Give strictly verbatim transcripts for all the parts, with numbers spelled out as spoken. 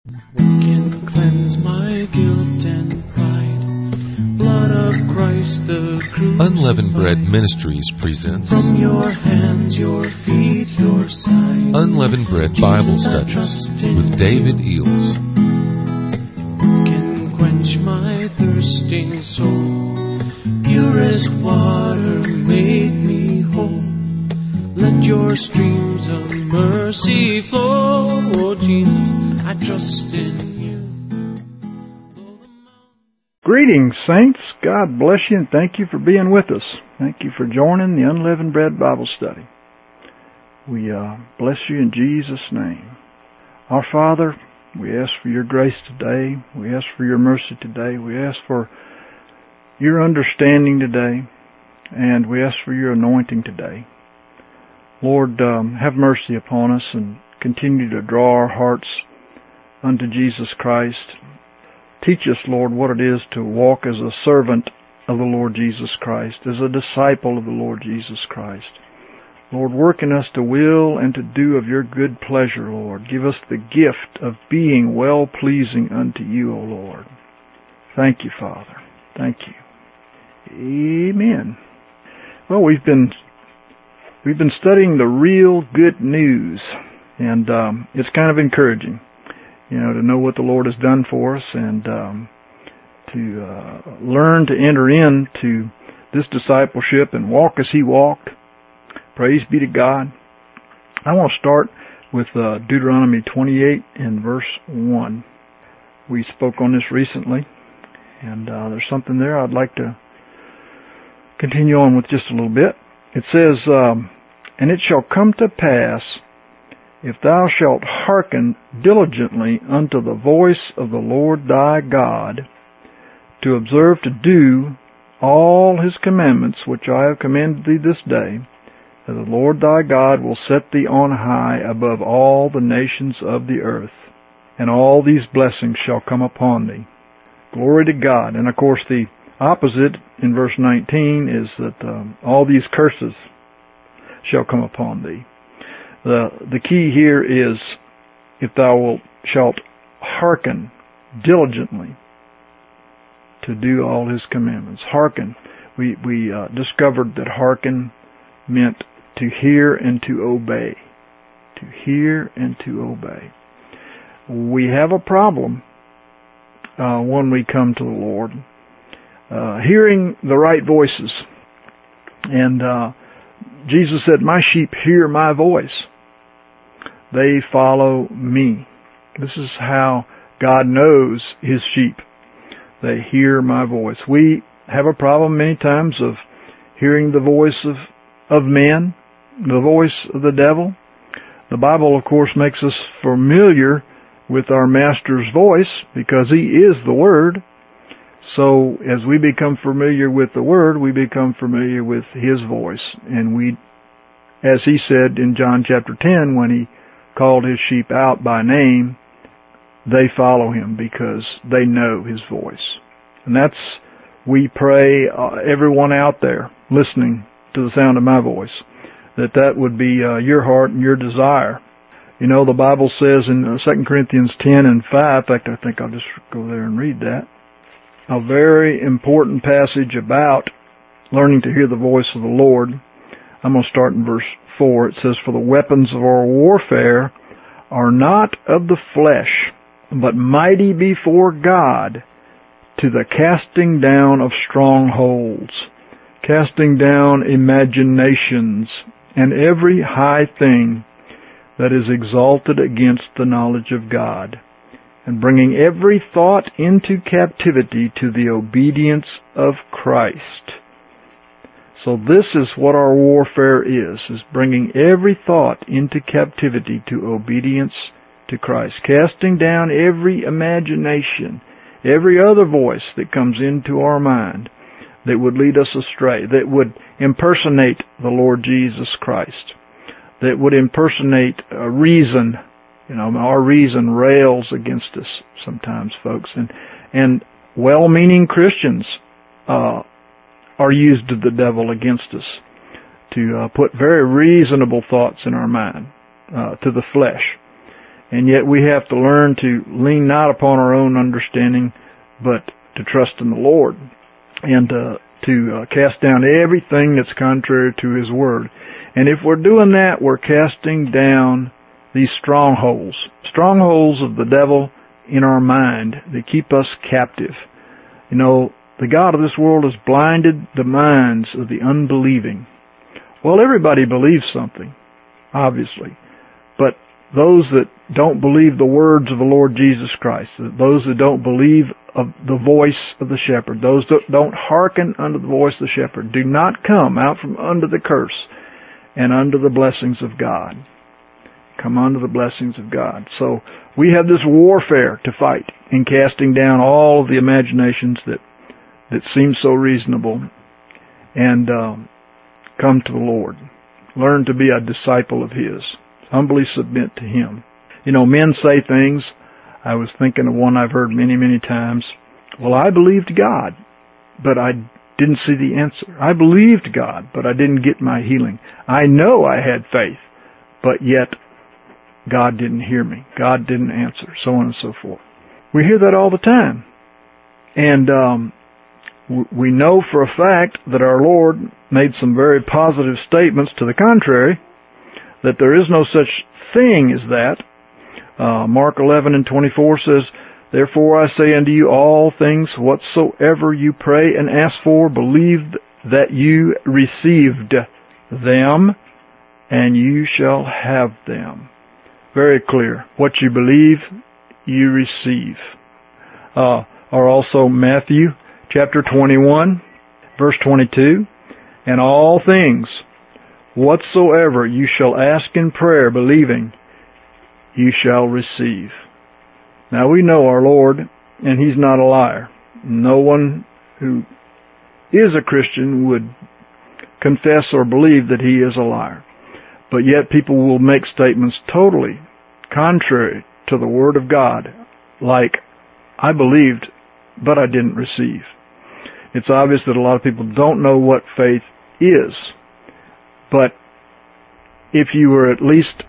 What can cleanse my guilt and pride? Blood of Christ the crucified. Unleavened Bread Ministries presents From your hands, your feet, your side. Unleavened Bread Bible Studies with David Eels. What can quench my thirsting soul? Purest water made me whole. Let your streams of mercy flow. Oh Jesus, I trust in you. Greetings, saints. God bless you and thank you for being with us. Thank you for joining the Unleavened Bread Bible Study. We uh, bless you in Jesus' name. Our Father, we ask for your grace today. We ask for your mercy today. We ask for your understanding today. And we ask for your anointing today. Lord, um, have mercy upon us and continue to draw our hearts unto Jesus Christ. Teach us, Lord, what it is to walk as a servant of the Lord Jesus Christ, as a disciple of the Lord Jesus Christ. Lord, work in us to will and to do of your good pleasure, Lord. Give us the gift of being well-pleasing unto you, O Lord. Thank you, Father. Thank you. Amen. Well, we've been we've been studying the real good news, and um, it's kind of encouraging, you know, to know what the Lord has done for us and um, to uh, learn to enter into this discipleship and walk as He walked. Praise be to God. I want to start with uh, Deuteronomy twenty-eight and verse one. We spoke on this recently, and uh, there's something there I'd like to continue on with just a little bit. It says, um, "And it shall come to pass, if thou shalt hearken diligently unto the voice of the Lord thy God, to observe to do all his commandments which I have commanded thee this day, that the Lord thy God will set thee on high above all the nations of the earth, and all these blessings shall come upon thee." Glory to God. And of course the opposite in verse nineteen is that um, all these curses shall come upon thee. The the key here is, if thou wilt, shalt hearken diligently to do all his commandments. Hearken. We, we uh, discovered that hearken meant to hear and to obey. To hear and to obey. We have a problem uh, when we come to the Lord. Uh, hearing the right voices. And uh, Jesus said, "My sheep hear my voice. They follow me." This is how God knows his sheep. They hear my voice. We have a problem many times of hearing the voice of, of men, the voice of the devil. The Bible, of course, makes us familiar with our Master's voice because he is the Word. So as we become familiar with the Word, we become familiar with his voice. And we, as he said in John chapter ten, when he called his sheep out by name, they follow him because they know his voice. And that's, we pray, uh, everyone out there listening to the sound of my voice, that that would be uh, your heart and your desire. You know, the Bible says in uh, Second Corinthians ten and five, in fact, I think I'll just go there and read that, a very important passage about learning to hear the voice of the Lord. I'm going to start in verse four. It says, "For the weapons of our warfare are not of the flesh, but mighty before God to the casting down of strongholds, casting down imaginations, and every high thing that is exalted against the knowledge of God, and bringing every thought into captivity to the obedience of Christ." So this is what our warfare is, is bringing every thought into captivity to obedience to Christ, casting down every imagination, every other voice that comes into our mind that would lead us astray, that would impersonate the Lord Jesus Christ, that would impersonate a reason. You know, our reason rails against us sometimes, folks. And and well-meaning Christians uh, are used of the devil against us to uh, put very reasonable thoughts in our mind, uh, to the flesh. And yet we have to learn to lean not upon our own understanding, but to trust in the Lord, and uh, to uh, cast down everything that's contrary to His Word. And if we're doing that, we're casting down these strongholds, strongholds of the devil in our mind that keep us captive. You know, the God of this world has blinded the minds of the unbelieving. Well, everybody believes something, obviously, but those that don't believe the words of the Lord Jesus Christ, those that don't believe of the voice of the shepherd, those that don't hearken unto the voice of the shepherd, do not come out from under the curse and under the blessings of God. Come under the blessings of God. So we have this warfare to fight in casting down all of the imaginations that that seem so reasonable, and um, come to the Lord. Learn to be a disciple of His. Humbly submit to Him. You know, men say things. I was thinking of one I've heard many, many times. Well, I believed God, but I didn't see the answer. I believed God, but I didn't get my healing. I know I had faith, but yet God didn't hear me. God didn't answer, so on and so forth. We hear that all the time. And um, we know for a fact that our Lord made some very positive statements to the contrary, that there is no such thing as that. Uh, Mark eleven and twenty-four says, Therefore I say unto you, all things whatsoever you pray and ask for, believe that you received them, and you shall have them. Very clear. What you believe, you receive. Uh, or also Matthew chapter twenty-one, verse twenty-two, And all things whatsoever you shall ask in prayer, believing, you shall receive. Now we know our Lord, and He's not a liar. No one who is a Christian would confess or believe that He is a liar. But yet people will make statements totally contrary to the Word of God, like, I believed, but I didn't receive. It's obvious that a lot of people don't know what faith is. But if you were at least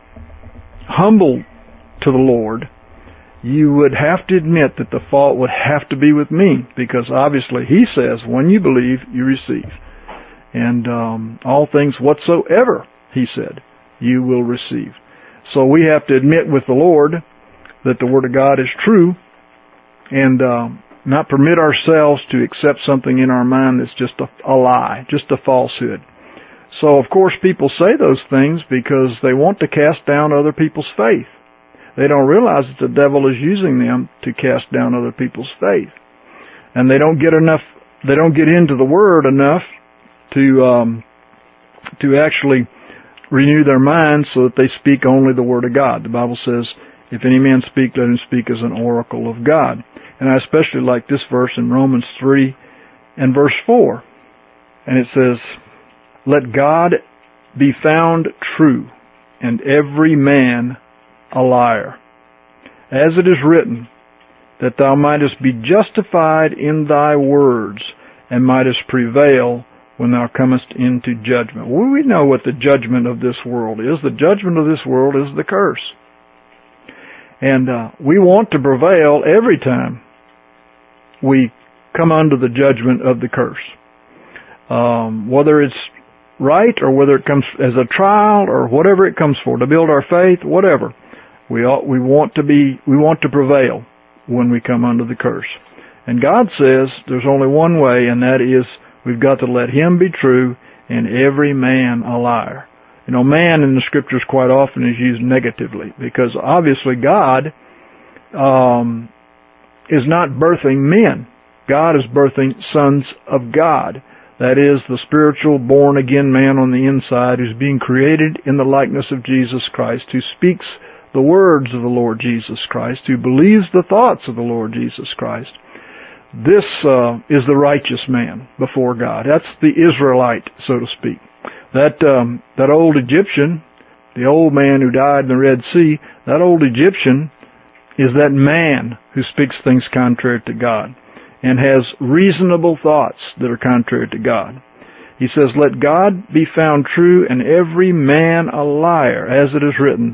humble to the Lord, you would have to admit that the fault would have to be with me, because obviously He says, when you believe, you receive. And um, all things whatsoever, He said, you will receive. So we have to admit with the Lord that the Word of God is true, and um, not permit ourselves to accept something in our mind that's just a, a lie, just a falsehood. So, of course, people say those things because they want to cast down other people's faith. They don't realize that the devil is using them to cast down other people's faith. And they don't get enough, they don't get into the Word enough to um, to actually renew their minds so that they speak only the Word of God. The Bible says, if any man speak, let him speak as an oracle of God. And I especially like this verse in Romans three and verse four. And it says, Let God be found true, and every man a liar. As it is written, that thou mightest be justified in thy words, and mightest prevail when thou comest into judgment. Well, we know what the judgment of this world is. The judgment of this world is the curse. And uh, we want to prevail every time we come under the judgment of the curse. Um, whether it's right or whether it comes as a trial or whatever it comes for, to build our faith, whatever. We ought, we want to be, we want to prevail when we come under the curse. And God says there's only one way, and that is we've got to let Him be true and every man a liar. You know, man in the Scriptures quite often is used negatively, because obviously God um, is not birthing men. God is birthing sons of God. That is, the spiritual born-again man on the inside who's being created in the likeness of Jesus Christ, who speaks the words of the Lord Jesus Christ, who believes the thoughts of the Lord Jesus Christ. This uh, is the righteous man before God. That's the Israelite, so to speak. That um, that old Egyptian, the old man who died in the Red Sea, that old Egyptian is that man who speaks things contrary to God and has reasonable thoughts that are contrary to God. He says, Let God be found true and every man a liar, as it is written,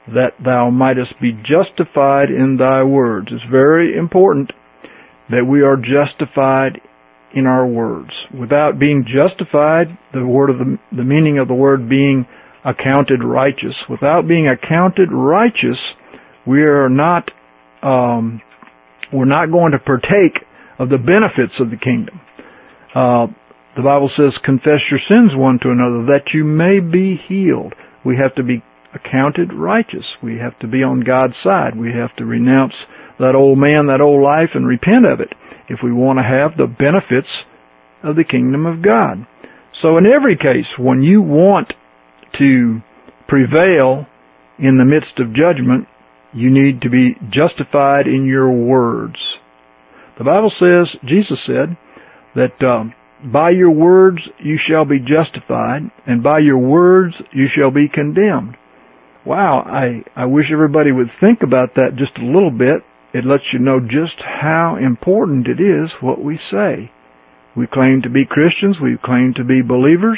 that thou mightest be justified in thy words. It's very important that we are justified in our words. Without being justified, the word of the, the meaning of the word being accounted righteous. Without being accounted righteous, we are not um, we're not going to partake of the benefits of the kingdom. Uh, the Bible says, "Confess your sins one to another, that you may be healed." We have to be accounted righteous. We have to be on God's side. We have to renounce that old man, that old life, and repent of it if we want to have the benefits of the kingdom of God. So in every case, when you want to prevail in the midst of judgment, you need to be justified in your words. The Bible says, Jesus said, that um, by your words you shall be justified, and by your words you shall be condemned. Wow, I, I wish everybody would think about that just a little bit. It lets you know just how important it is what we say. We claim to be Christians. We claim to be believers.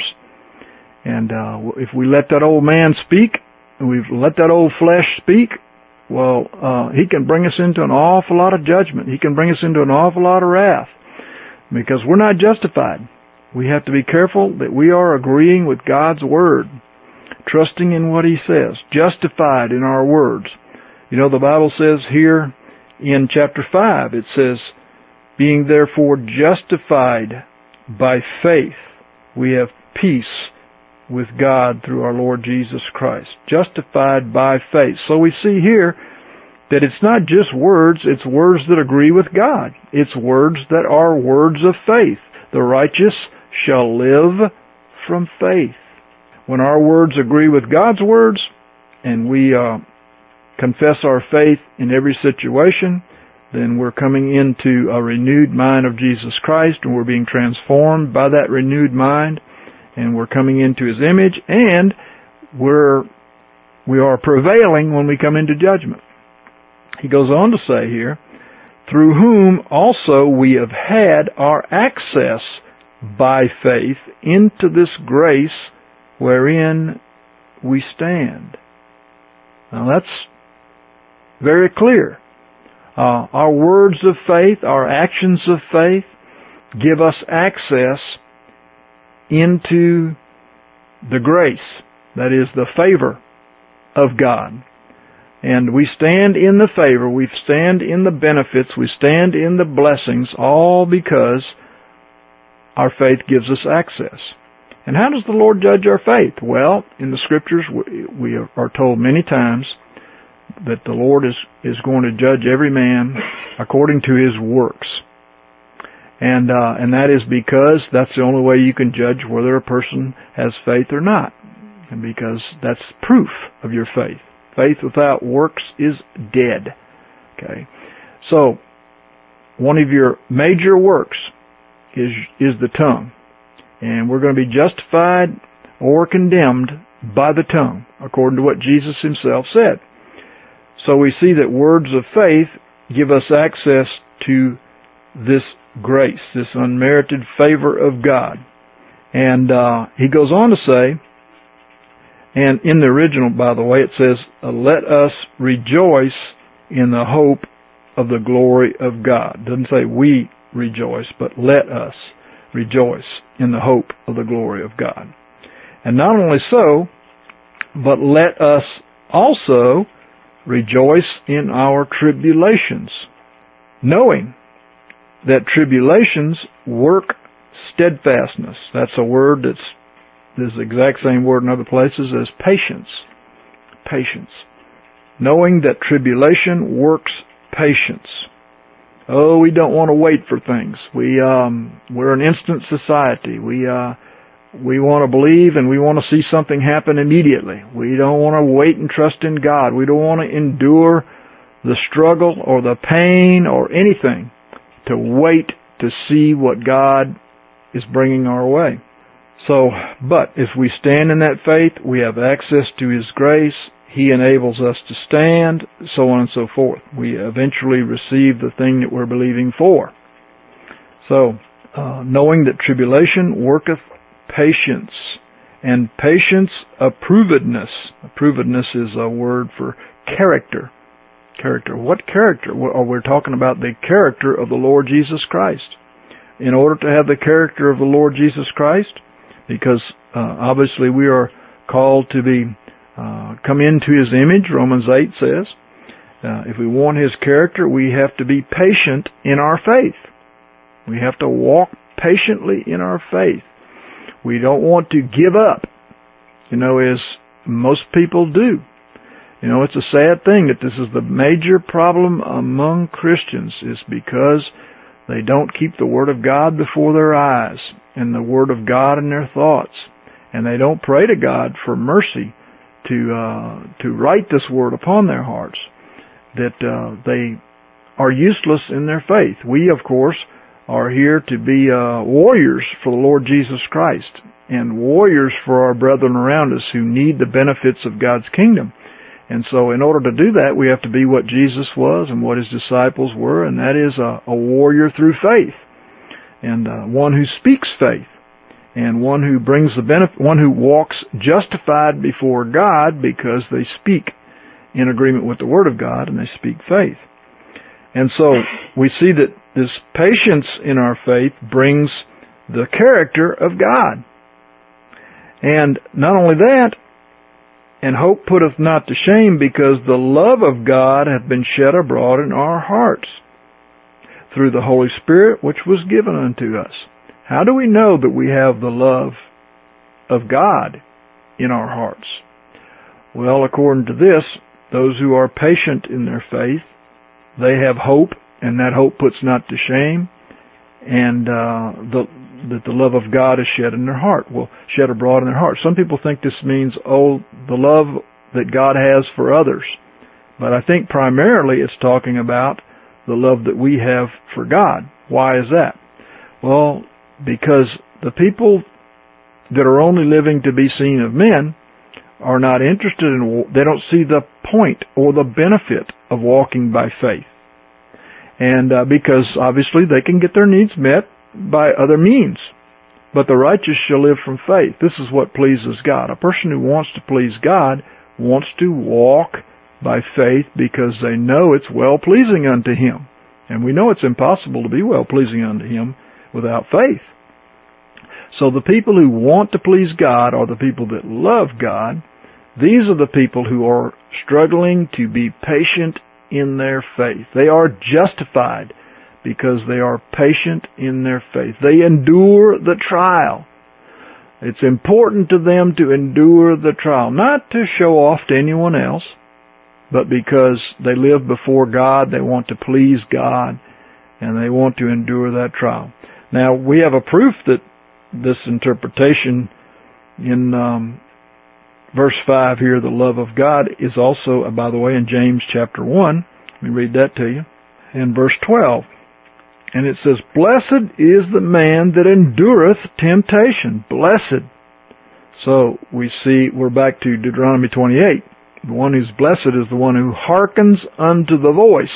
And uh, if we let that old man speak, and we let that old flesh speak, well, uh, he can bring us into an awful lot of judgment. He can bring us into an awful lot of wrath, because we're not justified. We have to be careful that we are agreeing with God's Word, trusting in what He says, justified in our words. You know, the Bible says here in chapter five, it says, "Being therefore justified by faith, we have peace with God through our Lord Jesus Christ." Justified by faith. So we see here that it's not just words, it's words that agree with God. It's words that are words of faith. The righteous shall live from faith. When our words agree with God's words, and we uh, confess our faith in every situation, then we're coming into a renewed mind of Jesus Christ, and we're being transformed by that renewed mind, and we're coming into His image, and we're we are prevailing when we come into judgment. He goes on to say here, "Through whom also we have had our access by faith into this grace wherein we stand." Now that's very clear. Uh, our words of faith, our actions of faith give us access into the grace, that is, the favor of God. And we stand in the favor, we stand in the benefits, we stand in the blessings, all because our faith gives us access. And how does the Lord judge our faith? Well, in the Scriptures, we are told many times that the Lord is, is going to judge every man according to his works. And uh, and that is because that's the only way you can judge whether a person has faith or not. And because that's proof of your faith. Faith without works is dead. Okay. So, one of your major works is is the tongue. And we're going to be justified or condemned by the tongue, according to what Jesus Himself said. So we see that words of faith give us access to this grace, this unmerited favor of God. And uh, he goes on to say, and in the original, by the way, it says, "Let us rejoice in the hope of the glory of God." It doesn't say we rejoice, but let us rejoice in the hope of the glory of God. And not only so, but let us also rejoice in our tribulations, knowing that tribulations work steadfastness. That's a word that's this exact same word in other places as patience. Patience. Knowing that tribulation works patience. Oh, we don't want to wait for things. We um, we're an instant society. We uh, we want to believe and we want to see something happen immediately. We don't want to wait and trust in God. We don't want to endure the struggle or the pain or anything to wait to see what God is bringing our way. So, but if we stand in that faith, we have access to His grace. He enables us to stand, so on and so forth. We eventually receive the thing that we're believing for. So, uh, knowing that tribulation worketh patience, And patience, approvedness. Approvedness is a word for character. Character. What character? Well, we're talking about the character of the Lord Jesus Christ. In order to have the character of the Lord Jesus Christ, because uh, obviously we are called to be uh, come into His image, Romans eight says. Uh, if we want His character, we have to be patient in our faith. We have to walk patiently in our faith. We don't want to give up, you know, as most people do. You know, it's a sad thing that this is the major problem among Christians, is because they don't keep the Word of God before their eyes and the Word of God in their thoughts. And they don't pray to God for mercy to uh, to write this Word upon their hearts, that uh, they are useless in their faith. We, of course, are here to be uh, warriors for the Lord Jesus Christ and warriors for our brethren around us who need the benefits of God's kingdom. And so in order to do that, we have to be what Jesus was and what His disciples were, and that is a, a warrior through faith, and uh, one who speaks faith, and one who brings the benefit, one who walks justified before God because they speak in agreement with the Word of God and they speak faith. And so we see that this patience in our faith brings the character of God. And not only that, and hope putteth not to shame, because the love of God hath been shed abroad in our hearts through the Holy Spirit which was given unto us. How do we know that we have the love of God in our hearts? Well, according to this, those who are patient in their faith, they have hope, and that hope puts not to shame, and uh, the that the love of God is shed in their heart, well, shed abroad in their heart. Some people think this means, oh, the love that God has for others. But I think primarily it's talking about the love that we have for God. Why is that? Well, because the people that are only living to be seen of men are not interested in, they don't see the point or the benefit of walking by faith. And uh, because obviously they can get their needs met by other means. But the righteous shall live from faith. This is what pleases God. A person who wants to please God wants to walk by faith because they know it's well-pleasing unto Him. And we know it's impossible to be well-pleasing unto Him without faith. So the people who want to please God are the people that love God. These are the people who are struggling to be patient in their faith. They are justified because they are patient in their faith. They endure the trial. It's important to them to endure the trial, not to show off to anyone else, but because they live before God, they want to please God, and they want to endure that trial. Now, we have a proof that this interpretation in um, verse five here, the love of God, is also, by the way, in James chapter one. Let me read that to you. In verse twelve. And it says, blessed is the man that endureth temptation. Blessed. So we see, we're back to Deuteronomy twenty-eight. The one who's blessed is the one who hearkens unto the voice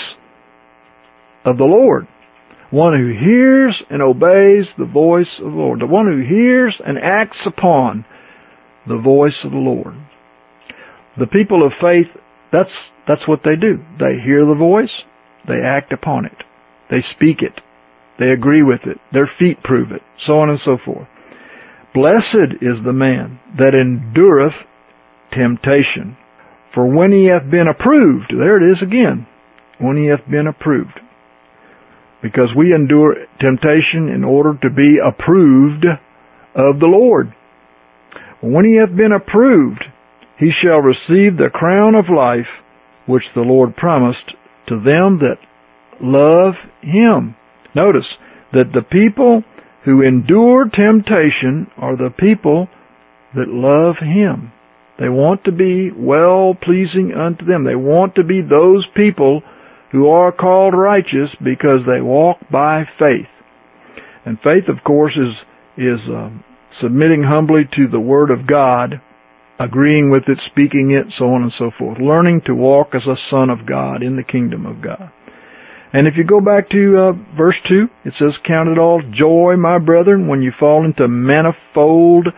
of the Lord. One who hears and obeys the voice of the Lord. The one who hears and acts upon the voice of the Lord. The people of faith, that's, that's what they do. They hear the voice, they act upon it, they speak it. They agree with it. Their feet prove it. So on and so forth. Blessed is the man that endureth temptation. For when he hath been approved, there it is again, when he hath been approved. Because we endure temptation in order to be approved of the Lord. When he hath been approved, he shall receive the crown of life which the Lord promised to them that love Him. Notice that the people who endure temptation are the people that love Him. They want to be well-pleasing unto them. They want to be those people who are called righteous because they walk by faith. And faith, of course, is is um, submitting humbly to the Word of God, agreeing with it, speaking it, so on and so forth. Learning to walk as a son of God in the kingdom of God. And if you go back to uh, verse two, it says, count it all joy, my brethren, when you fall into manifold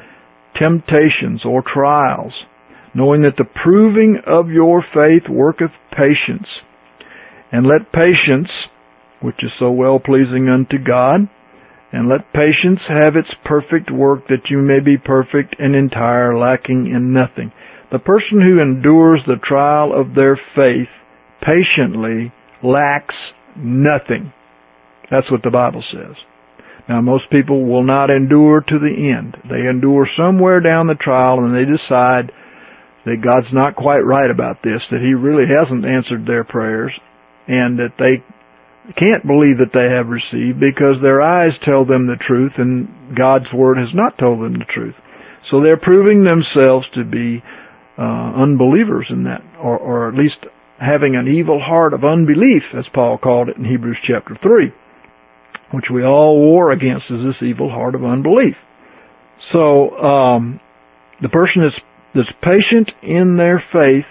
temptations or trials, knowing that the proving of your faith worketh patience. And let patience, which is so well pleasing unto God, and let patience have its perfect work, that you may be perfect and entire, lacking in nothing. The person who endures the trial of their faith patiently lacks nothing. That's what the Bible says. Now, most people will not endure to the end. They endure somewhere down the trial, and they decide that God's not quite right about this, that He really hasn't answered their prayers, and that they can't believe that they have received because their eyes tell them the truth and God's Word has not told them the truth. So they're proving themselves to be uh, unbelievers in that, or, or at least having an evil heart of unbelief, as Paul called it in Hebrews chapter three, which we all war against, is this evil heart of unbelief. So um, the person that's, that's patient in their faith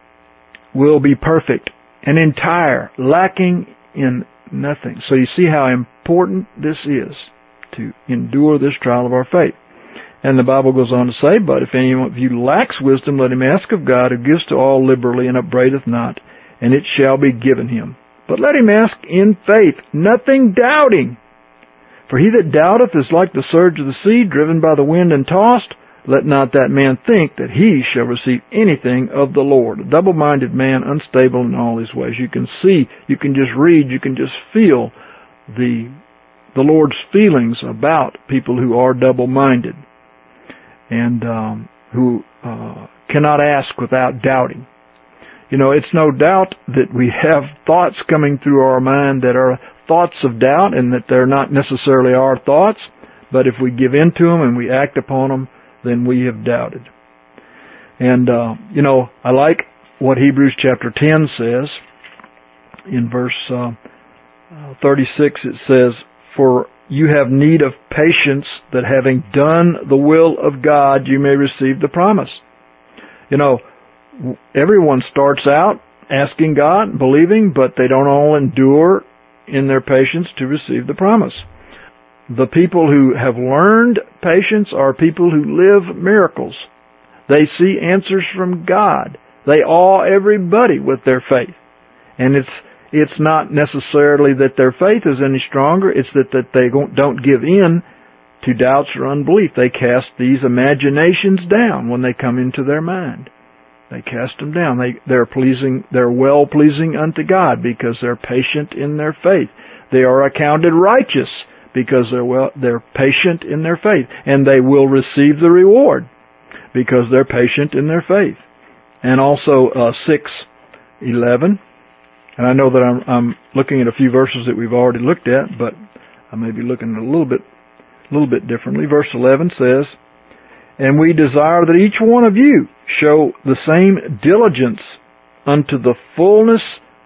will be perfect and entire, lacking in nothing. So you see how important this is, to endure this trial of our faith. And the Bible goes on to say, but if any of you lacks wisdom, let him ask of God, who gives to all liberally and upbraideth not, and it shall be given him. But let him ask in faith, nothing doubting. For he that doubteth is like the surge of the sea, driven by the wind and tossed. Let not that man think that he shall receive anything of the Lord. A double-minded man, unstable in all his ways. You can see, you can just read, you can just feel the, the Lord's feelings about people who are double-minded and um, who uh, cannot ask without doubting. You know, it's no doubt that we have thoughts coming through our mind that are thoughts of doubt, and that they're not necessarily our thoughts, but if we give in to them and we act upon them, then we have doubted. And, uh, you know, I like what Hebrews chapter ten says. In verse uh, thirty-six it says, for you have need of patience, that having done the will of God, you may receive the promise. You know, everyone starts out asking God, believing, but they don't all endure in their patience to receive the promise. The people who have learned patience are people who live miracles. They see answers from God. They awe everybody with their faith. And it's it's not necessarily that their faith is any stronger. It's that, that they don't give in to doubts or unbelief. They cast these imaginations down when they come into their mind. They cast them down. They, they're pleasing, they're well pleasing unto God because they're patient in their faith. They are accounted righteous because they're well, they're patient in their faith, and they will receive the reward because they're patient in their faith. And also uh, six eleven, and I know that I'm, I'm looking at a few verses that we've already looked at, but I may be looking at a little bit, a little bit differently. Verse eleven says, and we desire that each one of you show the same diligence unto the fullness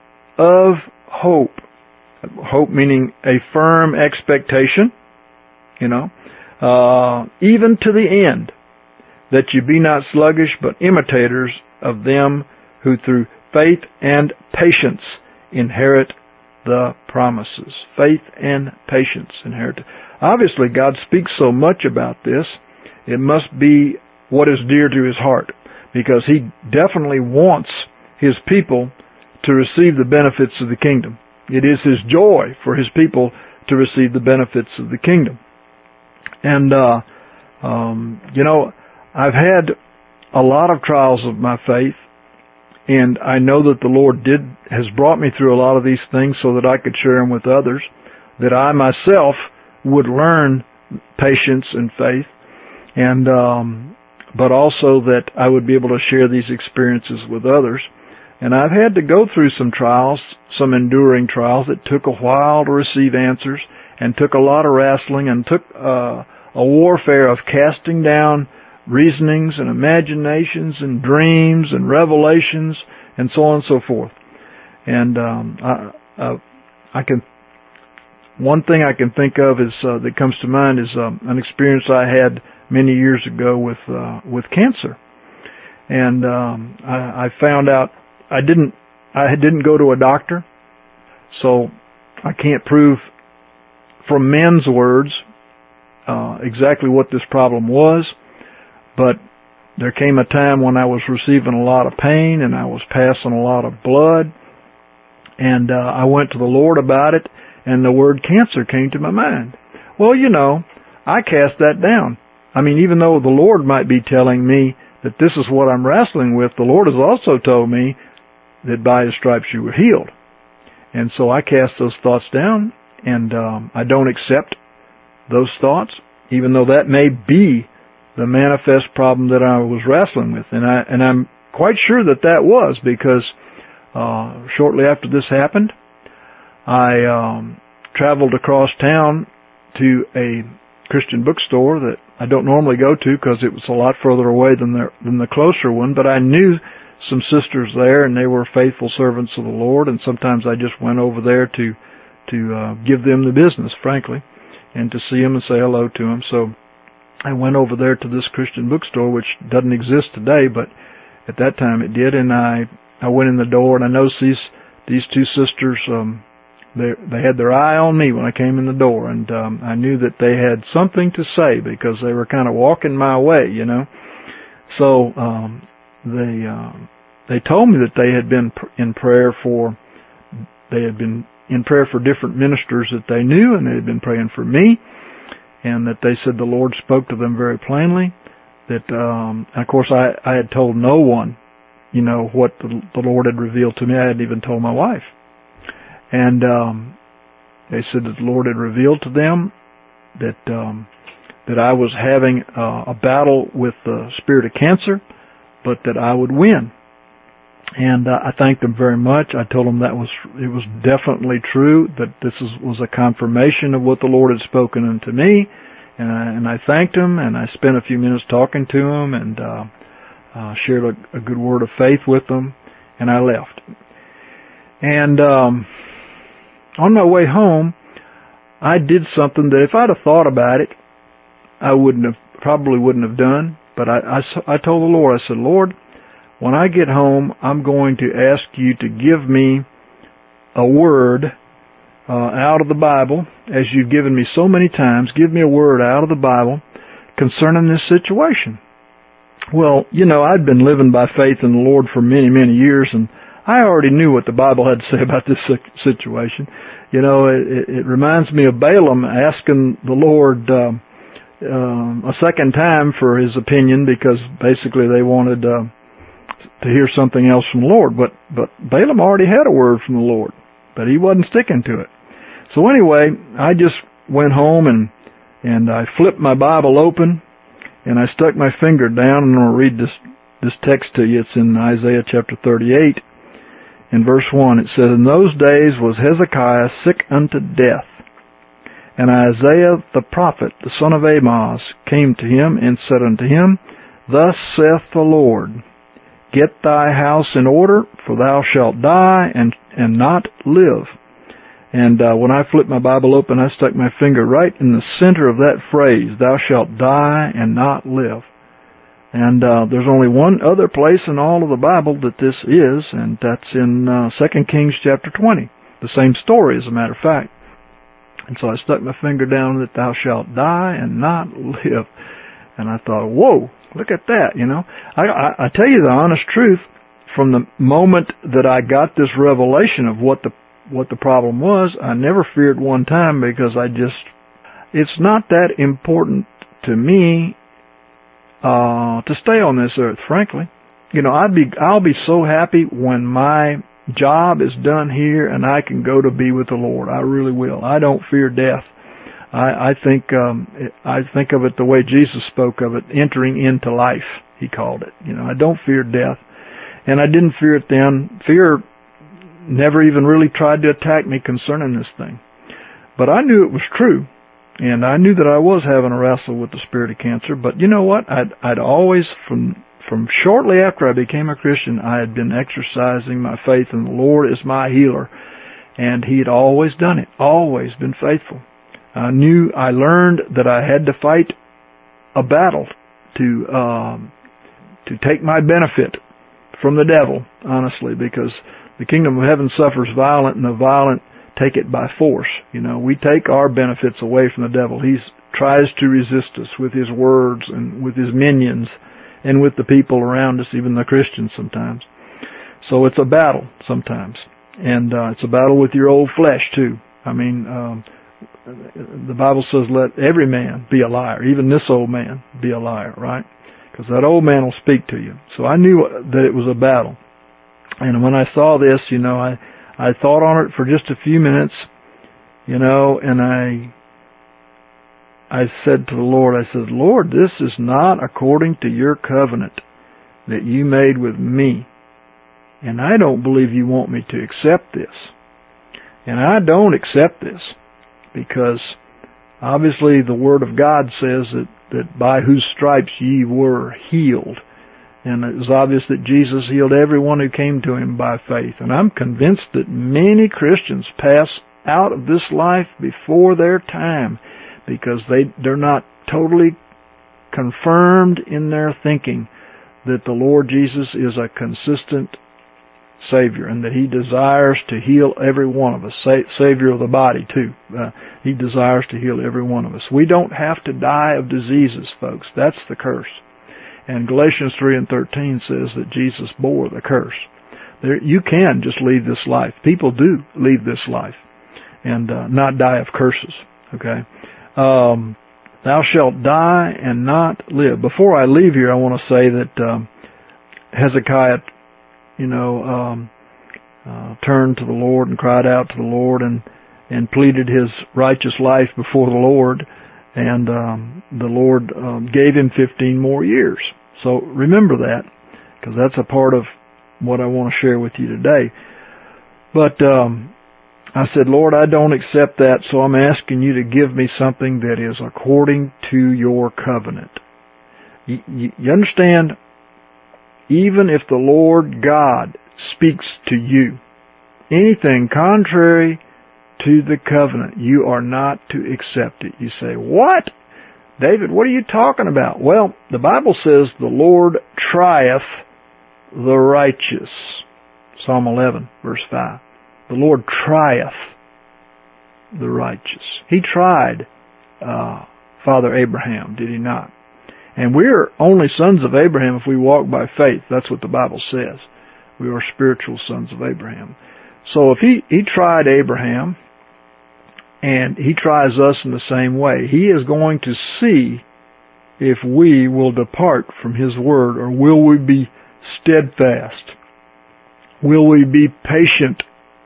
of hope. Hope meaning a firm expectation, you know, uh, even to the end, that you be not sluggish, but imitators of them who through faith and patience inherit the promises. Faith and patience inherit. Obviously, God speaks so much about this. It must be what is dear to His heart, because He definitely wants His people to receive the benefits of the kingdom. It is His joy for His people to receive the benefits of the kingdom. And, uh, um, you know, I've had a lot of trials of my faith, and I know that the Lord did has brought me through a lot of these things so that I could share them with others, that I myself would learn patience and faith, and um, but also that I would be able to share these experiences with others. And I've had to go through some trials, some enduring trials that took a while to receive answers, and took a lot of wrestling, and took uh, a warfare of casting down reasonings and imaginations and dreams and revelations and so on and so forth. And um, I, uh, I can one thing I can think of is uh, that comes to mind is um, an experience I had many years ago with uh, with cancer, and um, I, I found out I didn't I didn't go to a doctor, so I can't prove from men's words uh, exactly what this problem was. But there came a time when I was receiving a lot of pain and I was passing a lot of blood. And uh, I went to the Lord about it, and the word cancer came to my mind. Well, you know, I cast that down. I mean, even though the Lord might be telling me that this is what I'm wrestling with, the Lord has also told me that by His stripes you were healed. And so I cast those thoughts down, and um, I don't accept those thoughts, even though that may be the manifest problem that I was wrestling with. And, I, and I'm quite sure that that was, because uh, shortly after this happened, I um, traveled across town to a Christian bookstore that I don't normally go to because it was a lot further away than the, than the closer one, but I knew some sisters there, and they were faithful servants of the Lord, and sometimes I just went over there to to uh, give them the business, frankly, and to see them and say hello to them. So I went over there to this Christian bookstore, which doesn't exist today, but at that time it did, and I I went in the door, and I noticed these these two sisters. Um, they they had their eye on me when I came in the door, and um, I knew that they had something to say because they were kind of walking my way, you know. So um, they um, they told me that they had been in prayer for they had been in prayer for different ministers that they knew, and they had been praying for me, and that they said the Lord spoke to them very plainly. That um, of course I I had told no one, you know, what the, the Lord had revealed to me. I hadn't even told my wife. And um, they said that the Lord had revealed to them that um, that I was having uh, a battle with the spirit of cancer, but that I would win. And uh, I thanked them very much. I told them that was it was definitely true, that this is, was a confirmation of what the Lord had spoken unto me. And I, and I thanked them, and I spent a few minutes talking to them, and uh, uh, shared a, a good word of faith with them, and I left. And um, on my way home, I did something that if I'd have thought about it, I wouldn't have, probably wouldn't have done. But I, I, I told the Lord, I said, Lord, when I get home, I'm going to ask you to give me a word uh, out of the Bible, as you've given me so many times. Give me a word out of the Bible concerning this situation. Well, you know, I'd been living by faith in the Lord for many, many years, and I already knew what the Bible had to say about this situation. You know, it, it reminds me of Balaam asking the Lord um, um, a second time for his opinion, because basically they wanted uh, to hear something else from the Lord. But but Balaam already had a word from the Lord, but he wasn't sticking to it. So anyway, I just went home and and I flipped my Bible open, and I stuck my finger down, and I'll read this this text to you. It's in Isaiah chapter thirty-eight. In verse one, it says, In those days was Hezekiah sick unto death. And Isaiah the prophet, the son of Amoz, came to him and said unto him, Thus saith the Lord, Get thy house in order, for thou shalt die and, and not live. And uh, when I flipped my Bible open, I stuck my finger right in the center of that phrase, Thou shalt die and not live. And uh, there's only one other place in all of the Bible that this is, and that's in uh, Second Kings chapter twenty. The same story, as a matter of fact. And so I stuck my finger down that thou shalt die and not live. And I thought, whoa, look at that, you know. I, I, I tell you the honest truth, from the moment that I got this revelation of what the what the problem was, I never feared one time, because I just, it's not that important to me Uh, to stay on this earth, frankly. You know, I'd be, I'll be so happy when my job is done here and I can go to be with the Lord. I really will. I don't fear death. I, I think, um, I think of it the way Jesus spoke of it, entering into life, he called it. You know, I don't fear death. And I didn't fear it then. Fear never even really tried to attack me concerning this thing. But I knew it was true. And I knew that I was having a wrestle with the spirit of cancer, but you know what? I'd, I'd always, from from shortly after I became a Christian, I had been exercising my faith in the Lord as my healer, and He had always done it, always been faithful. I knew, I learned that I had to fight a battle to um, to take my benefit from the devil, honestly, because the kingdom of heaven suffers violent, and the violent take it by force. You know, we take our benefits away from the devil. He's tries to resist us with his words and with his minions and with the people around us, even the Christians sometimes. So it's a battle sometimes. And uh, it's a battle with your old flesh too. I mean, um, the Bible says, let every man be a liar, even this old man be a liar, right? Because that old man will speak to you. So I knew that it was a battle. And when I saw this, you know, I, I thought on it for just a few minutes, you know, and I I said to the Lord, I said, Lord, this is not according to your covenant that you made with me. And I don't believe you want me to accept this. And I don't accept this because obviously the Word of God says that, that by whose stripes ye were healed. And it was obvious that Jesus healed everyone who came to him by faith. And I'm convinced that many Christians pass out of this life before their time because they, they're not totally confirmed in their thinking that the Lord Jesus is a consistent Savior and that He desires to heal every one of us. Sa- Savior of the body, too. Uh, he desires to heal every one of us. We don't have to die of diseases, folks. That's the curse. And Galatians three and thirteen says that Jesus bore the curse. There, you can just leave this life. People do leave this life and uh, not die of curses. Okay? Um, Thou shalt die and not live. Before I leave here, I want to say that um, Hezekiah, you know, um, uh, turned to the Lord and cried out to the Lord and, and pleaded his righteous life before the Lord. And um, the Lord um, gave him fifteen more years. So remember that, because that's a part of what I want to share with you today. But um, I said, Lord, I don't accept that, so I'm asking you to give me something that is according to your covenant. You, you, you understand? Even if the Lord God speaks to you, anything contrary to the covenant, you are not to accept it. You say, what? David, what are you talking about? Well, the Bible says the Lord trieth the righteous. Psalm eleven, verse five. The Lord trieth the righteous. He tried uh, Father Abraham, did he not? And we're only sons of Abraham if we walk by faith. That's what the Bible says. We are spiritual sons of Abraham. So if he, he tried Abraham, and he tries us in the same way, he is going to see if we will depart from his word, or will we be steadfast? Will we be patient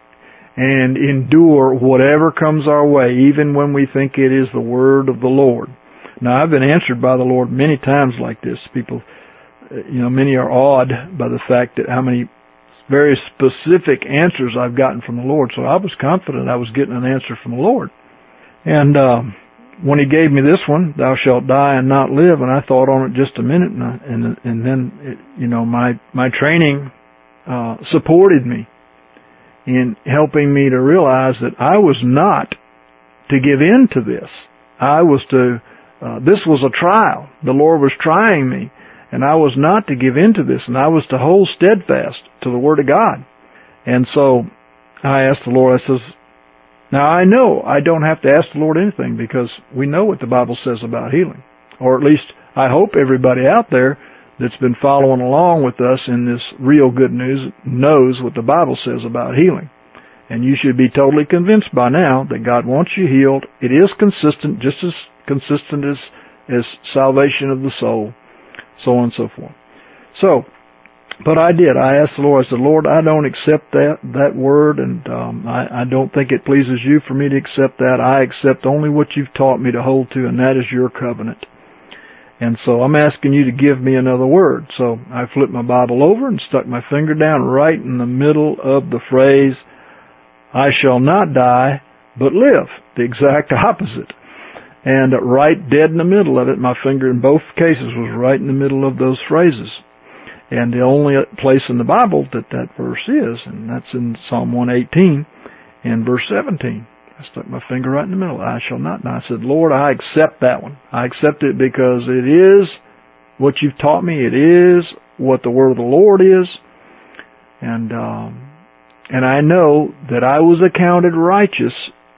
and endure whatever comes our way, even when we think it is the word of the Lord? Now, I've been answered by the Lord many times like this. People, you know, many are awed by the fact that how many very specific answers I've gotten from the Lord. So I was confident I was getting an answer from the Lord. And um, when He gave me this one, "Thou shalt die and not live," and I thought on it just a minute, and I, and, and then it, you know my my training uh, supported me in helping me to realize that I was not to give in to this. I was to. Uh, this was a trial. The Lord was trying me, and I was not to give in to this, and I was to hold steadfast to the Word of God. And so I asked the Lord, I says, now I know I don't have to ask the Lord anything, because we know what the Bible says about healing. Or at least I hope everybody out there that's been following along with us in this real good news knows what the Bible says about healing. And you should be totally convinced by now that God wants you healed. It is consistent, just as consistent as, as salvation of the soul, so on and so forth. So, but I did. I asked the Lord, I said, Lord, I don't accept that, that word, and um, I, I don't think it pleases you for me to accept that. I accept only what you've taught me to hold to, and that is your covenant. And so I'm asking you to give me another word. So I flipped my Bible over and stuck my finger down right in the middle of the phrase, I shall not die, but live. The exact opposite. And right dead in the middle of it, my finger in both cases was right in the middle of those phrases. And the only place in the Bible that that verse is, and that's in Psalm one eighteen and verse seventeen. I stuck my finger right in the middle. I shall not. And I said, Lord, I accept that one. I accept it because it is what you've taught me. It is what the word of the Lord is. And, um, and I know that I was accounted righteous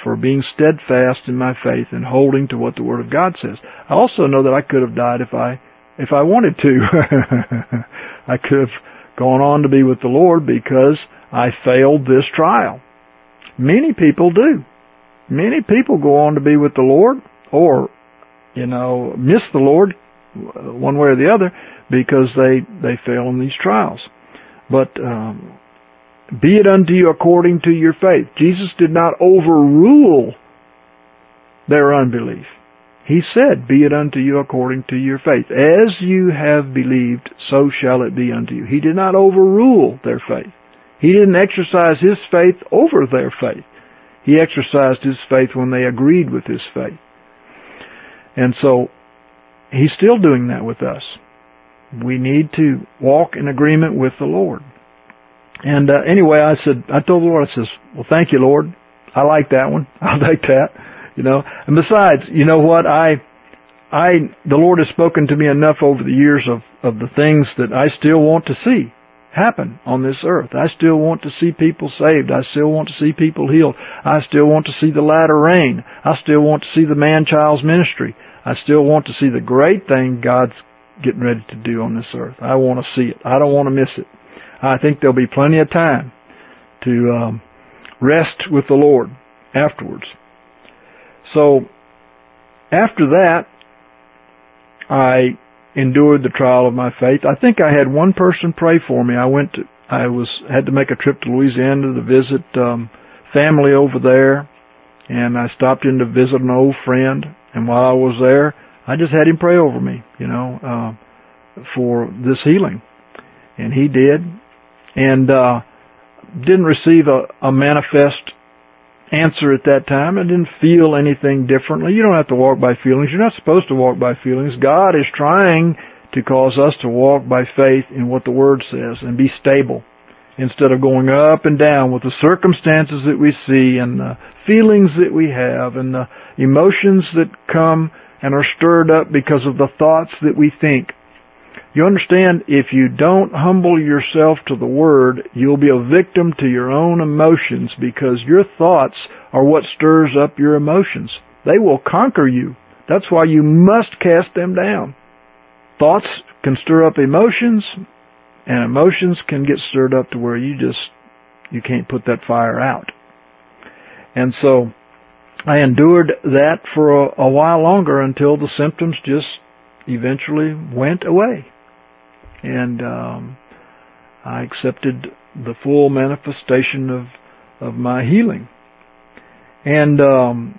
for being steadfast in my faith and holding to what the Word of God says. I also know that I could have died if I if I wanted to. I could have gone on to be with the Lord because I failed this trial. Many people do. Many people go on to be with the Lord, or, you know, miss the Lord one way or the other because they, they fail in these trials. But um, be it unto you according to your faith. Jesus did not overrule their unbelief. He said, be it unto you according to your faith. As you have believed, so shall it be unto you. He did not overrule their faith. He didn't exercise His faith over their faith. He exercised His faith when they agreed with His faith. And so, He's still doing that with us. We need to walk in agreement with the Lord. And uh, anyway, I said, I told the Lord, I says, well, thank you, Lord. I like that one. I'll take that. You know, and besides, you know what? I, I, the Lord has spoken to me enough over the years of, of the things that I still want to see happen on this earth. I still want to see people saved. I still want to see people healed. I still want to see the latter rain. I still want to see the man-child's ministry. I still want to see the great thing God's getting ready to do on this earth. I want to see it. I don't want to miss it. I think there'll be plenty of time to um, rest with the Lord afterwards. So, after that, I endured the trial of my faith. I think I had one person pray for me. I went to, I was, had to make a trip to Louisiana to visit, um, family over there, and I stopped in to visit an old friend, and while I was there, I just had him pray over me, you know, uh, for this healing. And he did, and, uh, didn't receive a, a manifest answer at that time. I didn't feel anything differently. You don't have to walk by feelings. You're not supposed to walk by feelings. God is trying to cause us to walk by faith in what the Word says and be stable instead of going up and down with the circumstances that we see and the feelings that we have and the emotions that come and are stirred up because of the thoughts that we think. You understand, if you don't humble yourself to the Word, you'll be a victim to your own emotions because your thoughts are what stirs up your emotions. They will conquer you. That's why you must cast them down. Thoughts can stir up emotions, and emotions can get stirred up to where you just, you can't put that fire out. And so, I endured that for a, a while longer until the symptoms just eventually went away. And um, I accepted the full manifestation of, of my healing. And um,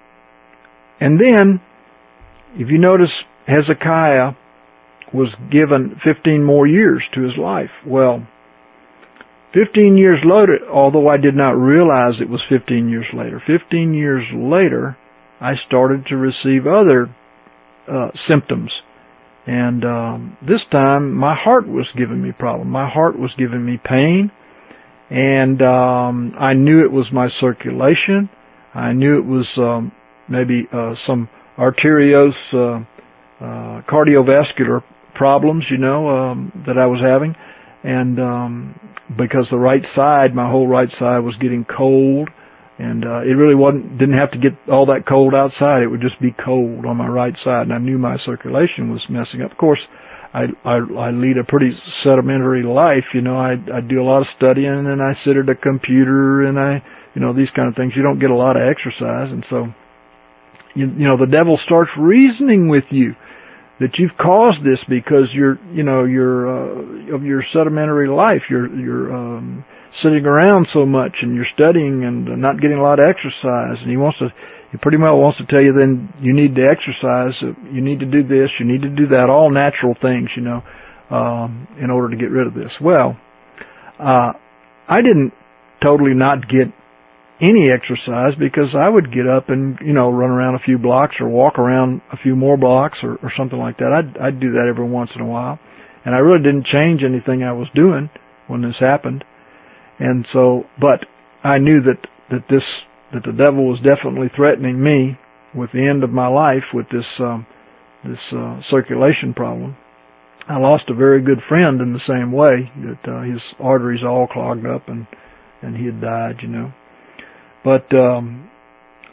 and then, if you notice, Hezekiah was given fifteen more years to his life. Well, fifteen years later, although I did not realize it was fifteen years later, fifteen years later, I started to receive other uh, symptoms. And um, this time, my heart was giving me problem. My heart was giving me pain, and um, I knew it was my circulation. I knew it was um, maybe uh, some arterios, uh, uh, cardiovascular problems, you know, um, that I was having. And um, because the right side, my whole right side was getting cold. And uh, it really wasn't, didn't have to get all that cold outside. It would just be cold on my right side. And I knew my circulation was messing up. Of course, I, I, I lead a pretty sedimentary life. You know, I, I do a lot of studying, and I sit at a computer, and I, you know, these kind of things. You don't get a lot of exercise. And so, you, you know, the devil starts reasoning with you that you've caused this because you're, you know, you're, uh, of your sedimentary life. You're, you're, um, sitting around so much, and you're studying and not getting a lot of exercise, and he wants to, he pretty well wants to tell you then you need to exercise, you need to do this, you need to do that, all natural things, you know, um, in order to get rid of this. Well, uh, I didn't totally not get any exercise because I would get up and, you know, run around a few blocks or walk around a few more blocks or, or something like that. I'd, I'd do that every once in a while, and I really didn't change anything I was doing when this happened. And so, but I knew that, that this, that the devil was definitely threatening me with the end of my life with this, um, this, uh, circulation problem. I lost a very good friend in the same way, that, uh, his arteries all clogged up and, and he had died, you know. But, um,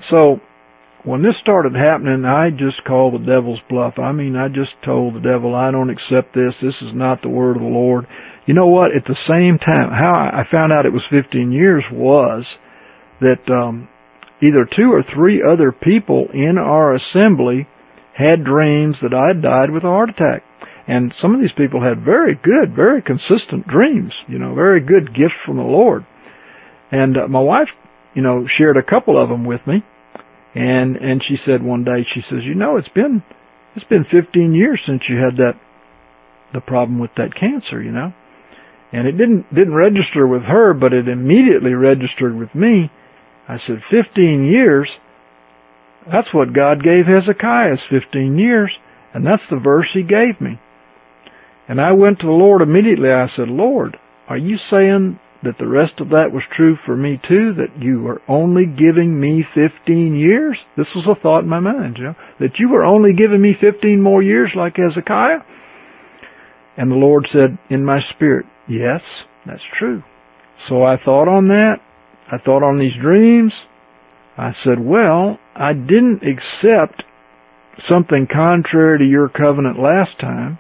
so when this started happening, I just called the devil's bluff. I mean, I just told the devil, I don't accept this. This is not the word of the Lord. You know what? At the same time, how I found out it was fifteen years was that um, either two or three other people in our assembly had dreams that I had died with a heart attack. And some of these people had very good, very consistent dreams, you know, very good gifts from the Lord. And uh, my wife, you know, shared a couple of them with me. And and she said one day, she says, you know, it's been it's been fifteen years since you had that the problem with that cancer, you know. And it didn't didn't register with her, but it immediately registered with me. I said, fifteen years? That's what God gave Hezekiah, is fifteen years, and that's the verse he gave me. And I went to the Lord immediately. I said, Lord, are you saying that the rest of that was true for me too, that you were only giving me fifteen years? This was a thought in my mind, you know, that you were only giving me fifteen more years like Hezekiah? And the Lord said in my spirit, yes, that's true. So I thought on that. I thought on these dreams. I said, well, I didn't accept something contrary to your covenant last time,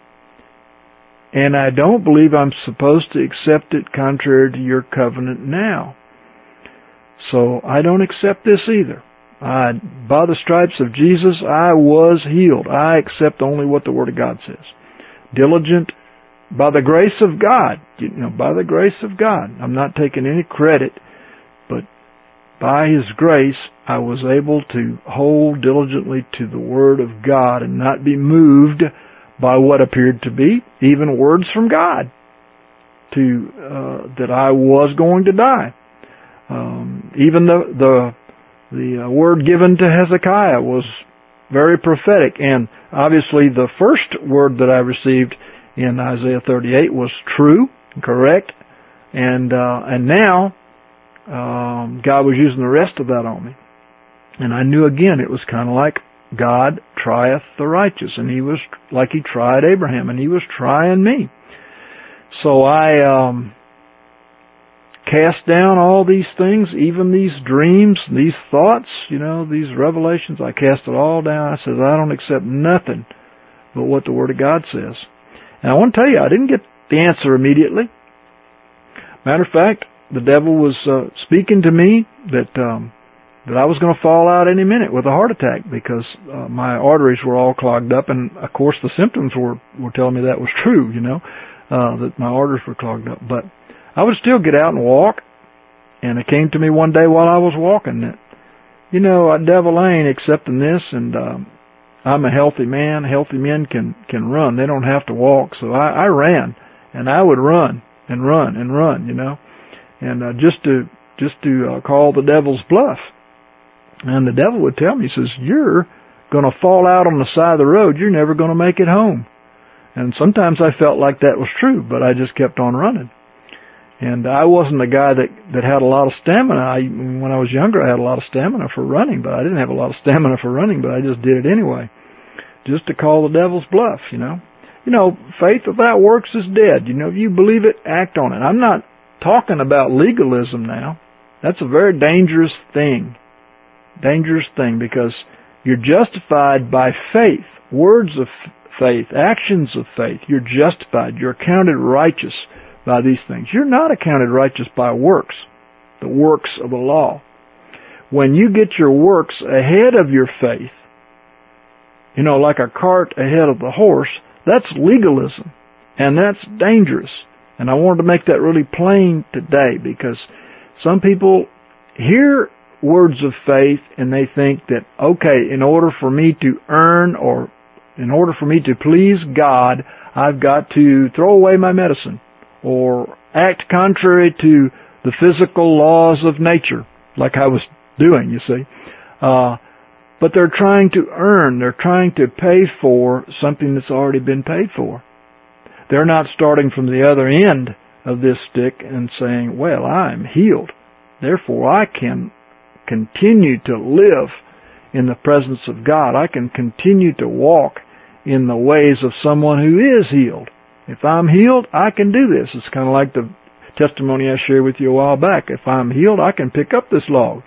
and I don't believe I'm supposed to accept it contrary to your covenant now. So I don't accept this either. I, by the stripes of Jesus, I was healed. I accept only what the Word of God says. Diligent by the grace of God. You know, by the grace of God. I'm not taking any credit, but by His grace, I was able to hold diligently to the Word of God and not be moved by what appeared to be even words from God to uh, that I was going to die. Um, even the the the uh, word given to Hezekiah was very prophetic, and obviously the first word that I received in Isaiah thirty-eight was true, correct, and uh, and now um, God was using the rest of that on me, and I knew again it was kind of like God trieth the righteous, and He was like He tried Abraham, and He was trying me. So I um, cast down all these things, even these dreams, these thoughts, you know, these revelations. I cast it all down. I said, I don't accept nothing but what the Word of God says. And I want to tell you, I didn't get the answer immediately. Matter of fact, the devil was uh, speaking to me that um, that I was going to fall out any minute with a heart attack because uh, my arteries were all clogged up, and of course the symptoms were were telling me that was true, you know, uh, that my arteries were clogged up. But I would still get out and walk, and it came to me one day while I was walking that, you know, a devil ain't accepting this, and um, I'm a healthy man. Healthy men can can run; they don't have to walk. So I, I ran, and I would run and run and run, you know, and uh, just to just to uh, call the devil's bluff. And the devil would tell me, he says, you're going to fall out on the side of the road. You're never going to make it home. And sometimes I felt like that was true, but I just kept on running. And I wasn't a guy that, that had a lot of stamina. I, when I was younger, I had a lot of stamina for running, but I didn't have a lot of stamina for running, but I just did it anyway. Just to call the devil's bluff, you know. You know, faith without works is dead. You know, if you believe it, act on it. I'm not talking about legalism now. That's a very dangerous thing. Dangerous thing, because you're justified by faith, words of faith, actions of faith. You're justified. You're counted righteous by these things. You're not accounted righteous by works, the works of the law. When you get your works ahead of your faith, you know, like a cart ahead of the horse, that's legalism, and that's dangerous. And I wanted to make that really plain today, because some people hear words of faith and they think that, okay, in order for me to earn or in order for me to please God, I've got to throw away my medicine or act contrary to the physical laws of nature, like I was doing, you see. Uh, but they're trying to earn, they're trying to pay for something that's already been paid for. They're not starting from the other end of this stick and saying, well, I'm healed, therefore I can continue to live in the presence of God. I can continue to walk in the ways of someone who is healed. If I'm healed, I can do this. It's kind of like the testimony I shared with you a while back. If I'm healed, I can pick up this log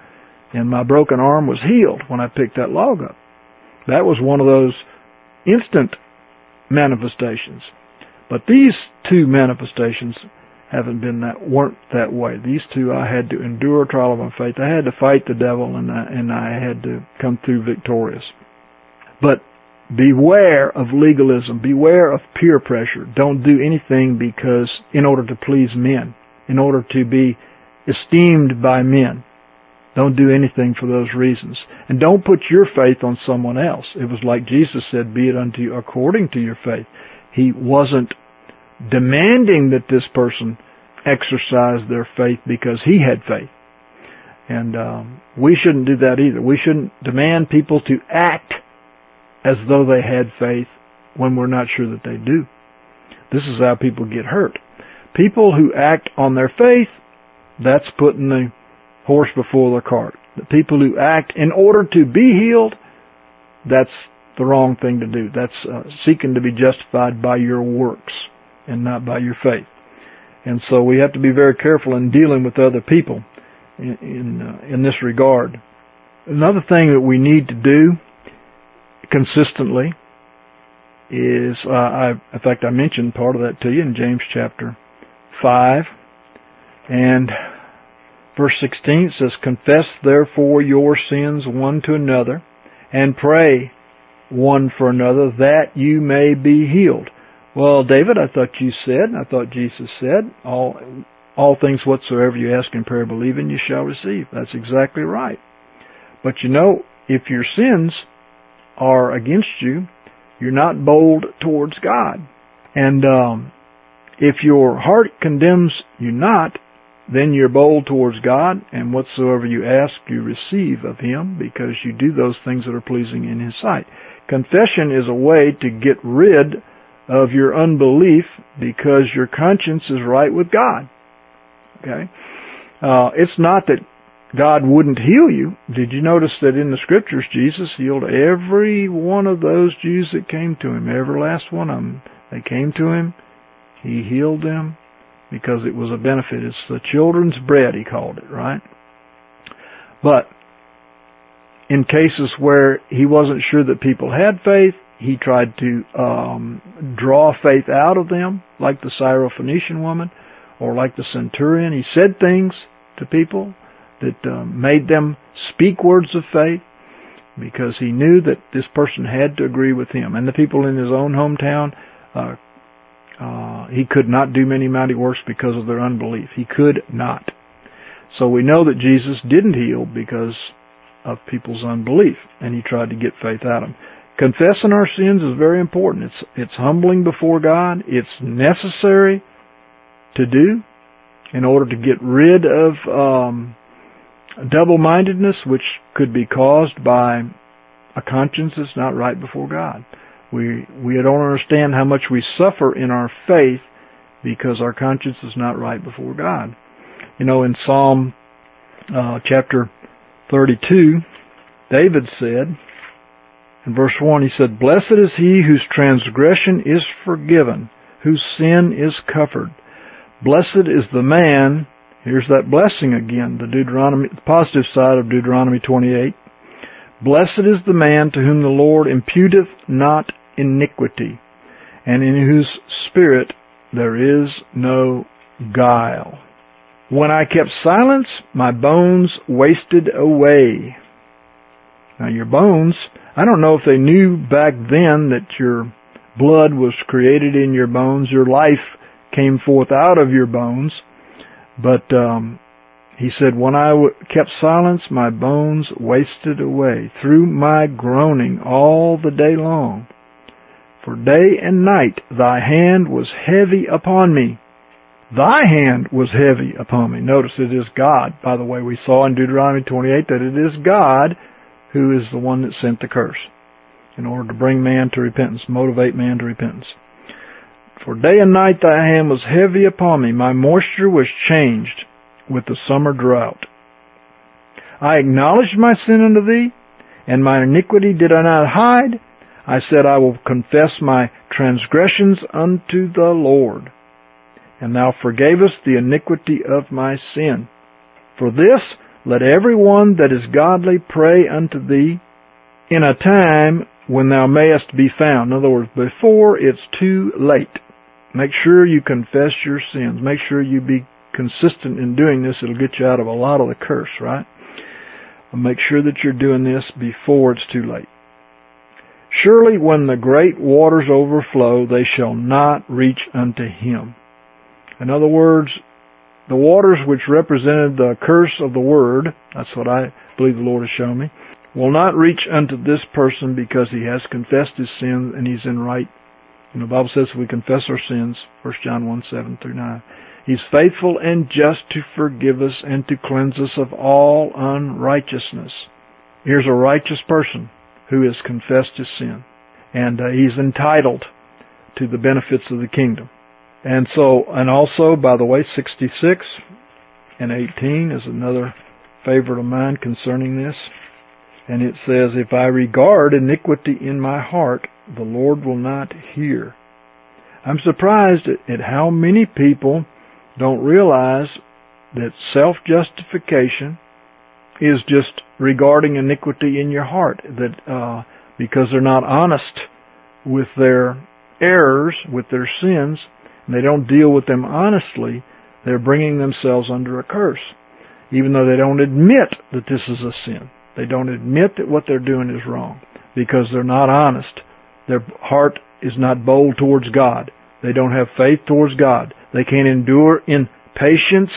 and my broken arm was healed when I picked that log up. That was one of those instant manifestations. But these two manifestations haven't been that, weren't that way. These two, I had to endure a trial of my faith. I had to fight the devil, and I, and I had to come through victorious. But beware of legalism. Beware of peer pressure. Don't do anything because, in order to please men, in order to be esteemed by men. Don't do anything for those reasons. And don't put your faith on someone else. It was like Jesus said, be it unto you according to your faith. He wasn't demanding that this person exercise their faith because he had faith. And um, we shouldn't do that either. We shouldn't demand people to act as though they had faith when we're not sure that they do. This is how people get hurt. People who act on their faith, that's putting the horse before the cart. The people who act in order to be healed, that's the wrong thing to do. That's uh, seeking to be justified by your works and not by your faith. And so we have to be very careful in dealing with other people in in, uh, in this regard. Another thing that we need to do consistently is, uh, I, in fact, I mentioned part of that to you in James chapter five. And verse sixteen says, confess therefore your sins one to another, and pray one for another, that you may be healed. Well, David, I thought you said, I thought Jesus said, all all things whatsoever you ask in prayer, believe in, you shall receive. That's exactly right. But you know, if your sins are against you, you're not bold towards God. And um, if your heart condemns you not, then you're bold towards God, and whatsoever you ask, you receive of Him, because you do those things that are pleasing in His sight. Confession is a way to get rid of your unbelief because your conscience is right with God. Okay? Uh, it's not that God wouldn't heal you. Did you notice that in the Scriptures, Jesus healed every one of those Jews that came to Him, every last one of them. They came to Him, He healed them, because it was a benefit. It's the children's bread, He called it, right? But in cases where He wasn't sure that people had faith, He tried to um, draw faith out of them, like the Syrophoenician woman, or like the centurion. He said things to people that um, made them speak words of faith, because He knew that this person had to agree with Him. And the people in His own hometown, uh, uh, He could not do many mighty works because of their unbelief. He could not. So we know that Jesus didn't heal because of people's unbelief, and He tried to get faith out of them. Confessing our sins is very important. It's it's humbling before God. It's necessary to do in order to get rid of um, double-mindedness, which could be caused by a conscience that's not right before God. We we don't understand how much we suffer in our faith because our conscience is not right before God. You know, in Psalm uh, chapter thirty-two, David said, in verse one, he said, blessed is he whose transgression is forgiven, whose sin is covered. Blessed is the man, here's that blessing again, the Deuteronomy, the positive side of Deuteronomy twenty-eight. Blessed is the man to whom the Lord imputeth not iniquity, and in whose spirit there is no guile. When I kept silence, my bones wasted away. Now your bones, I don't know if they knew back then that your blood was created in your bones, your life came forth out of your bones, but um, he said, when I w- kept silence, my bones wasted away through my groaning all the day long. For day and night thy hand was heavy upon me. Thy hand was heavy upon me. Notice it is God. By the way, we saw in Deuteronomy twenty-eight that it is God who is the one that sent the curse in order to bring man to repentance, motivate man to repentance. For day and night thy hand was heavy upon me. My moisture was changed with the summer drought. I acknowledged my sin unto thee, and my iniquity did I not hide. I said, I will confess my transgressions unto the Lord, and thou forgavest the iniquity of my sin. For this Let every one that is godly pray unto thee in a time when thou mayest be found. In other words, before it's too late. Make sure you confess your sins. Make sure you be consistent in doing this. It'll get you out of a lot of the curse, right? Make sure that you're doing this before it's too late. Surely when the great waters overflow, they shall not reach unto him. In other words, the waters which represented the curse of the word, that's what I believe the Lord has shown me, will not reach unto this person because he has confessed his sins and he's in right. You know, the Bible says we confess our sins, First John one, seven through nine. He's faithful and just to forgive us and to cleanse us of all unrighteousness. Here's a righteous person who has confessed his sin. And uh, he's entitled to the benefits of the kingdom. And so, and also, by the way, sixty-six and eighteen is another favorite of mine concerning this. And it says, if I regard iniquity in my heart, the Lord will not hear. I'm surprised at, at how many people don't realize that self-justification is just regarding iniquity in your heart. That uh, because they're not honest with their errors, with their sins, and they don't deal with them honestly, they're bringing themselves under a curse. Even though they don't admit that this is a sin. They don't admit that what they're doing is wrong because they're not honest. Their heart is not bold towards God. They don't have faith towards God. They can't endure in patience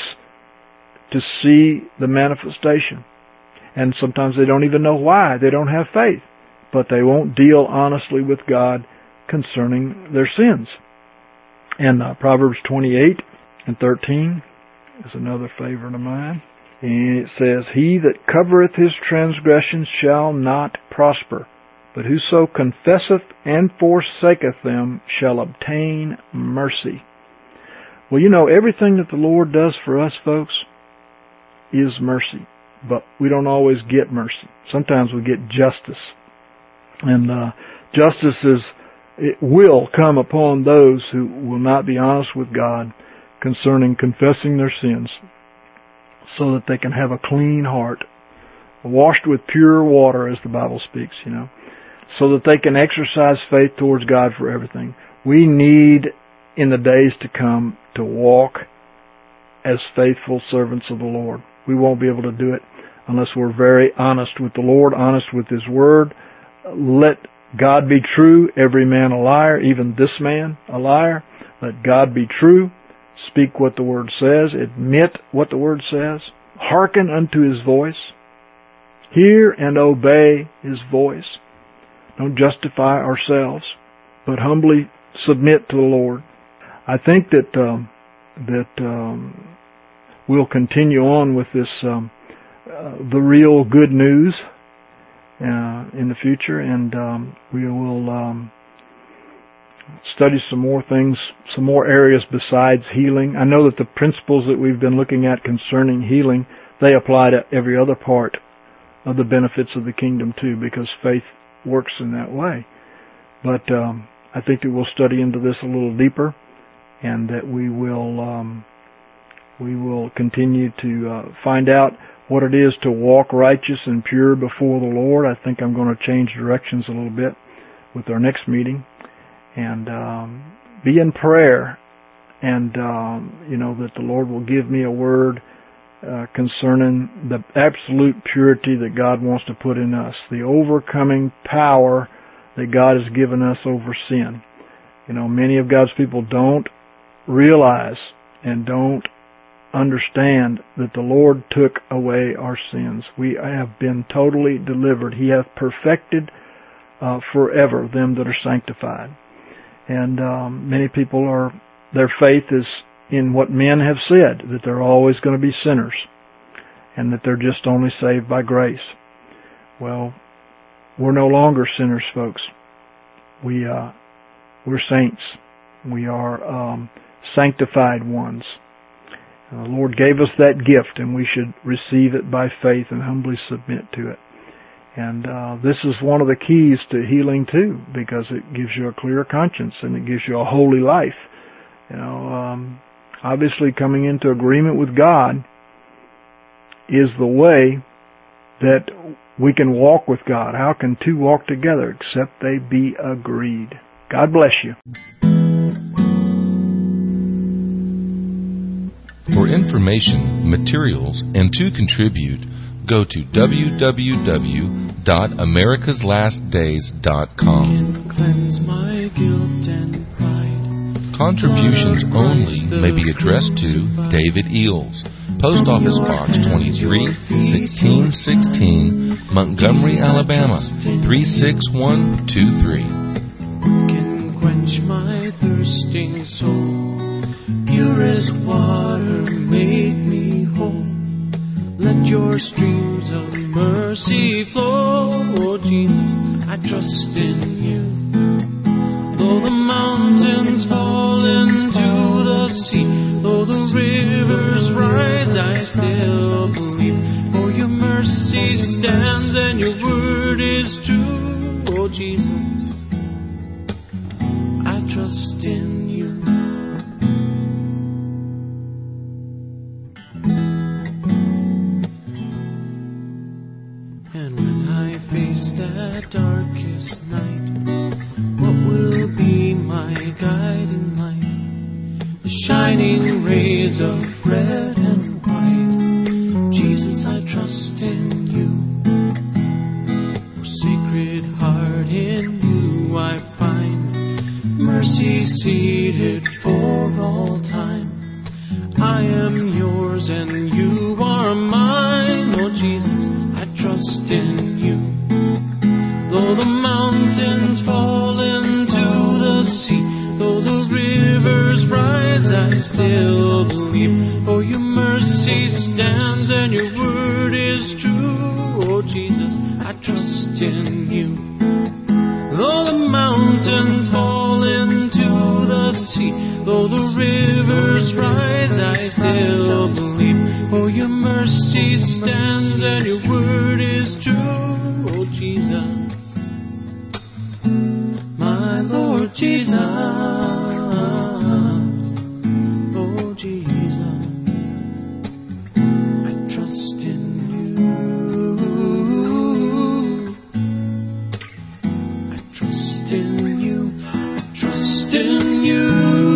to see the manifestation. And sometimes they don't even know why. They don't have faith. But they won't deal honestly with God concerning their sins. And uh, Proverbs twenty-eight and thirteen is another favorite of mine. And it says, he that covereth his transgressions shall not prosper, but whoso confesseth and forsaketh them shall obtain mercy. Well, you know, everything that the Lord does for us, folks, is mercy. But we don't always get mercy. Sometimes we get justice. And uh, justice is, it will come upon those who will not be honest with God concerning confessing their sins, so that they can have a clean heart, washed with pure water, as the Bible speaks, you know, so that they can exercise faith towards God for everything. We need, in the days to come, to walk as faithful servants of the Lord. We won't be able to do it unless we're very honest with the Lord, honest with His Word. Let God be true, every man a liar, even this man a liar. Let God be true. Speak what the Word says. Admit what the Word says. Hearken unto His voice. Hear and obey His voice. Don't justify ourselves, but humbly submit to the Lord. I think that um, that um, we'll continue on with this, um, uh, the real good news uh, in the future, and um, we will Um, study some more things, some more areas besides healing. I know that the principles that we've been looking at concerning healing, they apply to every other part of the benefits of the kingdom too, because faith works in that way. But um, I think that we'll study into this a little deeper, and that we will um, we will continue to uh, find out what it is to walk righteous and pure before the Lord. I think I'm going to change directions a little bit with our next meeting. And um, be in prayer, and um, you know that the Lord will give me a word uh, concerning the absolute purity that God wants to put in us, the overcoming power that God has given us over sin. You know, many of God's people don't realize and don't understand that the Lord took away our sins. We have been totally delivered. He hath perfected uh, forever them that are sanctified. And um, many people are, their faith is in what men have said, that they're always going to be sinners, and that they're just only saved by grace. Well, we're no longer sinners, folks. We, uh, we're saints. We are um, sanctified ones. And the Lord gave us that gift, and we should receive it by faith and humbly submit to it. And uh, this is one of the keys to healing too, because it gives you a clear conscience and it gives you a holy life. You know, um, obviously coming into agreement with God is the way that we can walk with God. How can two walk together except they be agreed? God bless you. For information, materials, and to contribute, go to w w w dot americas last days dot com. Cleanse my guilt and pride. Contributions only may be addressed to David Eels, Post Office Box twenty-three, sixteen sixteen, Montgomery, Alabama, three six one two three. Can quench my thirsting soul. Purest water make me whole. Let your streams of mercy flow. Oh Jesus, I trust in you. Though the mountains fall into the sea, though the rivers rise, I still believe. For your mercy stands and your word is true. Oh Jesus, I trust in you. And when I face that darkest night, what will be my guiding light? The shining rays of red and white. Jesus, I trust in you. For Sacred Heart, in you I find mercy seated for all time. I am yours and you are mine. Oh Jesus, I trust in you. Though the mountains fall into the sea, though the rivers rise, I still believe. For your mercy stands and your word is true. Oh Jesus, I trust in you. Though the mountains fall into the sea, though the rivers rise, I still believe. For your mercy stands and your word is true. Oh Jesus, my Lord Jesus, oh Jesus, I trust in you. I trust in you. I trust in you.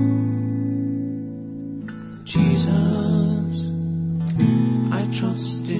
Jesus, I trust in